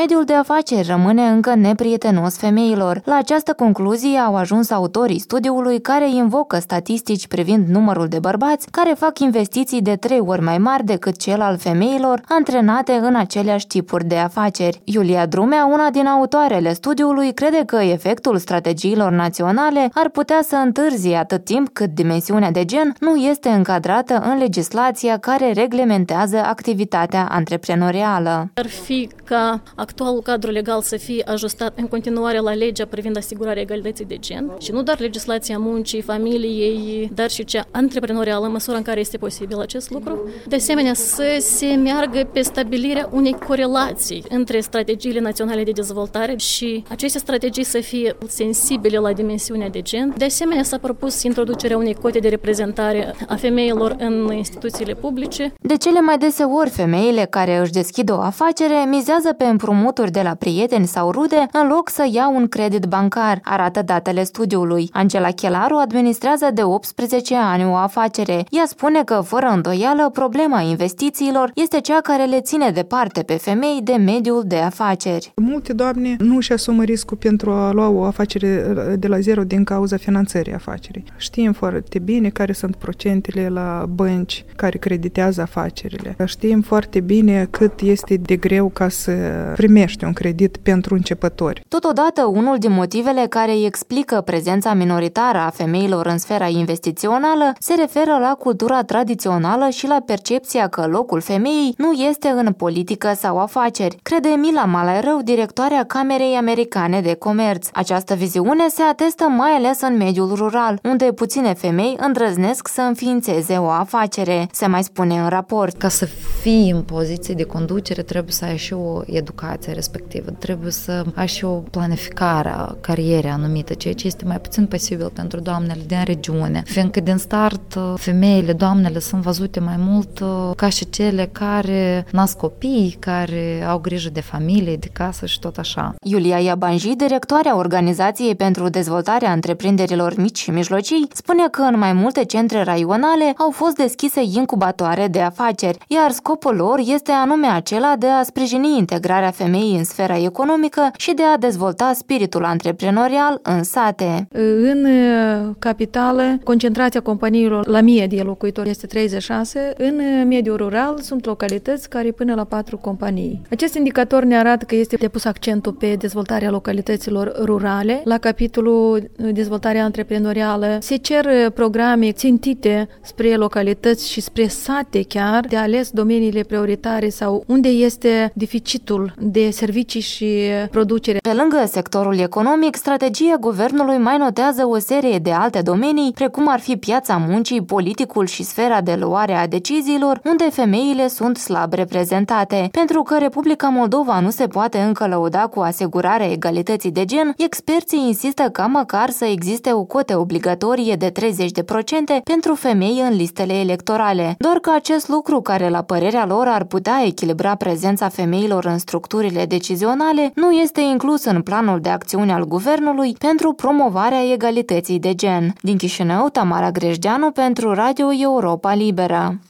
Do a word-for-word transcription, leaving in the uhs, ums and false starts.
mediul de afaceri rămâne încă neprietenos femeilor. La această concluzie au ajuns autorii studiului, care invocă statistici privind numărul de bărbați care fac investiții de trei ori mai mari decât cel al femeilor antrenate în aceleași tipuri de afaceri. Iulia Drumea, una din autoarele studiului, crede că efectul strategiilor naționale ar putea să întârzie atât timp cât dimensiunea de gen nu este încadrată în legislația care reglementează activitatea antreprenorială. Ar fi ca actualul cadru legal să fie ajustat în continuare la legea privind asigurarea egalității de gen și nu doar legislația muncii, familiei, dar și cea antreprenorială, în măsura în care este posibil acest lucru. De asemenea, să se meargă pe stabilirea unei corelații între strategiile naționale de dezvoltare și aceste strategii să fie sensibile la dimensiunea de gen. De asemenea, s-a propus introducerea unei cote de reprezentare a femeilor în instituțiile publice. De cele mai deseori, femeile care își deschid o afacere mizează pe împrumuturi de la prieteni sau rude în loc să ia un credit bancar, arată datele studiului. Angela Chelaru administrează de optsprezece ani o afacere. Ea spune că, fără îndoială, problema investițiilor este cea care le ține departe pe femei de mediul de afaceri. Multe doamne nu își asumă riscul pentru a lua o afacere de la zero din cauza finanțării afacerii. Știm foarte bine care sunt procentele la bănci care creditează afacerile. Știm foarte bine cât este de greu ca să primești un credit pentru începători. Totodată, unul din motivele care îi explică prezența minoritară a femeilor în sfera investițională se referă la cultura tradițională și la percepția că locul femeii nu este în politică sau afaceri, crede Mila Malairău, directoarea Camerei Americane de Comerț. Această viziune se atestă mai ales în mediul rural, unde puține femei îndrăznesc să înființeze o afacere, se mai spune în raport. Ca să fii în poziție de conducere, trebuie să ai și o educație respectivă, trebuie să ai și o planificare a carierei anumită, ceea ce este mai puțin posibil pentru doamnele din regiune, fiindcă din start femeile, doamnele sunt văzute mai mult ca și cele care nasc copii, care au grijă de familie, de casă și tot așa. Iulia Iabanji, directoarea Organizației pentru Dezvoltarea Întreprinderilor Mici și Mijlocii, spune că în mai multe centre raionale au fost deschise incubatoare de afaceri, iar scopul lor este anume acela de a sprijini integrarea femeii în sfera economică și de a dezvolta spiritul antreprenorial în sate. În capitală, concentrația companiilor la mie de locuitori este treizeci și șase, în mediul rural sunt localități care până la patru companii. Acest indicator ne arată că este depus accentul pe dezvoltarea localităților rurale. La capitolul dezvoltarea antreprenorială se cer programe țintite spre localități și spre sate chiar, de ales domeniile prioritare sau unde este deficitul de servicii și producere. Pe lângă sectorul economic, strategia guvernului mai notează o serie de alte domenii, precum ar fi piața muncii, politicul și sfera de luare a deciziilor, unde femeile sunt slab reprezentate. Pentru că Republica Moldova nu se poate încă lăuda cu asigurarea egalității de gen, experții insistă ca măcar să existe o cotă obligatorie de treizeci la sută pentru femei în listele electorale. Doar că acest lucru, care la părerea lor ar putea echilibra prezența femeilor în structurile decizionale, nu este inclus în planul de acțiune al guvernului pentru promovarea egalității de gen. Din Chișinău, Tamara Grejdeanu pentru Radio Europa Liberă.